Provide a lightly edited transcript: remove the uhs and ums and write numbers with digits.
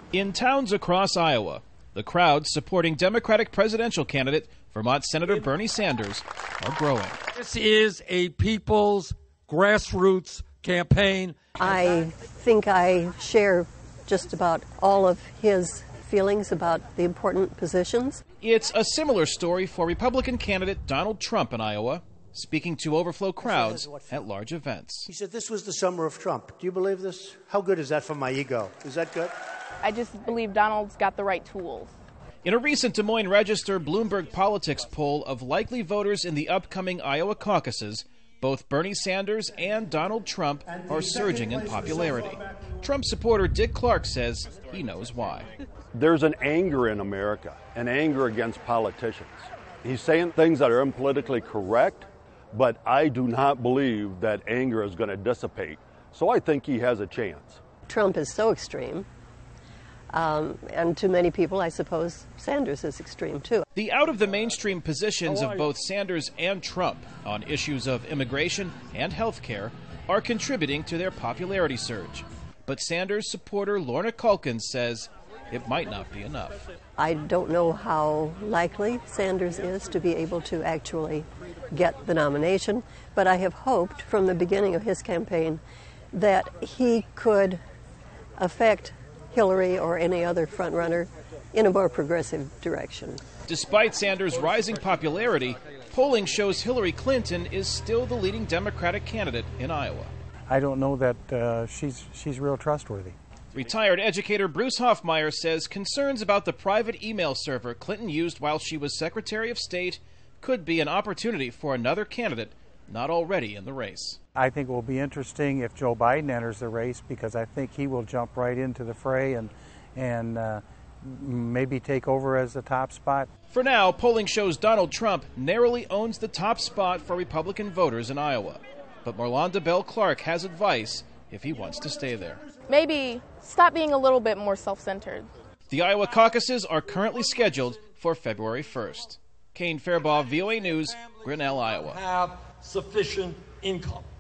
In towns across Iowa, the crowds supporting Democratic presidential candidate Vermont Senator Bernie Sanders are growing. This is a people's grassroots campaign. I think I share just about all of his feelings about the important positions. It's a similar story for Republican candidate Donald Trump in Iowa, speaking to overflow crowds at large events. He said this was the summer of Trump. Do you believe this? How good is that for my ego? Is that good? I just believe Donald's got the right tools. In a recent Des Moines Register Bloomberg Politics poll of likely voters in the upcoming Iowa caucuses, both Bernie Sanders and Donald Trump are surging in popularity. Trump supporter Dick Clark says he knows why. There's an anger in America, an anger against politicians. He's saying things that are unpolitically correct, but I do not believe that anger is going to dissipate. So I think he has a chance. Trump is so extreme. And to many people, I suppose, Sanders is extreme, too. The out-of-the-mainstream positions of both Sanders and Trump on issues of immigration and health care are contributing to their popularity surge. But Sanders supporter Lorna Culkin says it might not be enough. I don't know how likely Sanders is to be able to actually get the nomination, but I have hoped from the beginning of his campaign that he could affect Hillary or any other frontrunner in a more progressive direction. Despite Sanders' rising popularity, polling shows Hillary Clinton is still the leading Democratic candidate in Iowa. I don't know that she's real trustworthy. Retired educator Bruce Hoffmeyer says concerns about the private email server Clinton used while she was Secretary of State could be an opportunity for another candidate not already in the race. I think it will be interesting if Joe Biden enters the race, because I think he will jump right into the fray and maybe take over as the top spot. For now, polling shows Donald Trump narrowly owns the top spot for Republican voters in Iowa. But Marlonda Bell Clark has advice if he wants to stay there. Maybe stop being a little bit more self-centered. The Iowa caucuses are currently scheduled for February 1st. Kane Fairbaugh, VOA News, Grinnell, Iowa. Have sufficient income.